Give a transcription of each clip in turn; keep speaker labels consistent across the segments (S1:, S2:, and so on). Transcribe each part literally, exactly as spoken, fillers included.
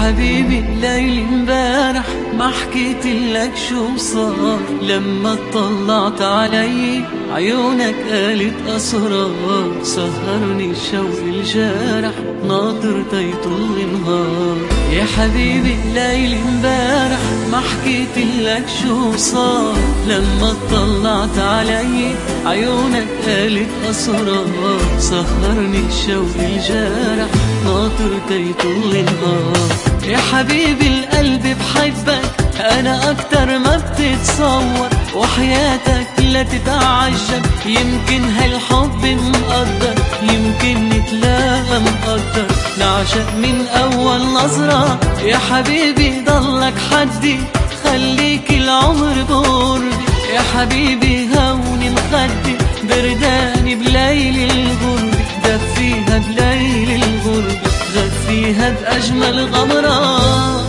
S1: حبيبي ليل امبارح ما حكيتلك شو صار، لما اطلعت علي عيونك قالت اسرار، سهرني الشوق الجارح ناطر تيطل النهار. يا حبيبي ليل امبارح ما حكيتلك شو صار، لما اطلعت علي عيونك قالت اسرار، سهرني الشوق الجارح ناطر تيطل النهار. يا حبيبي القلب بحبك انا اكتر ما بتتصور، وحياتك لا تتعجب يمكن هالحب مقدر، يمكن نتلاقى مقدر نعشق من اول نظرة. يا حبيبي ضلك حدي خليك العمر بقربي، يا حبيبي هوني مخدي برداني بليل الغربة، دفيها بليل الغربة غفيها بأجمل غمرة.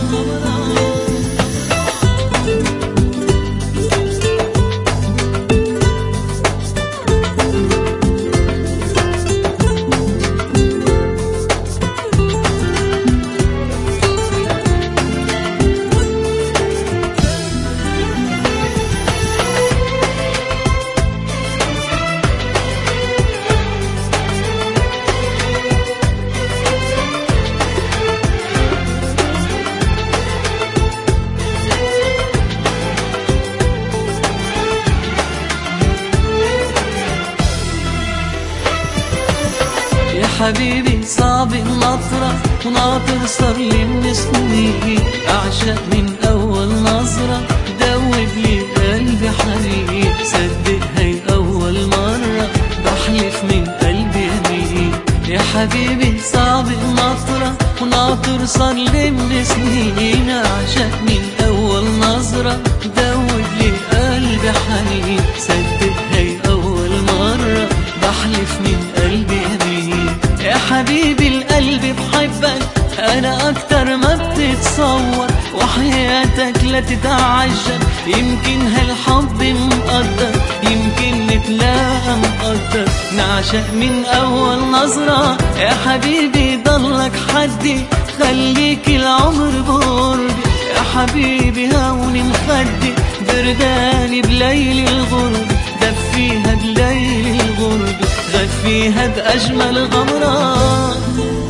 S1: حبيبي صعب النطرة وناطر صار لي من سنين، أعشق من أول نظرة دوب لي قلبي حنين، صدق هي أول مرة بحلف من قلبي يمين. يا حبيبي صعب النطرة وناطر صار لي من سنين، أعشق من أول نظرة دوب لي قلبي حنين، صدق هي أول مرة بحلف من قلبي يمين. يا حبيبي القلب بحبك انا اكتر ما بتتصور، وحياتك لا تتعجب يمكن هالحب مقدر، يمكن نتلاقى مقدر نعشق من اول نظرة. يا حبيبي ضلك حدي خليك العمر بقربي، يا حبيبي هوني مخدي برداني بليل الغربة، دفيها بليل الغربة غفيها بأجمل غمرة.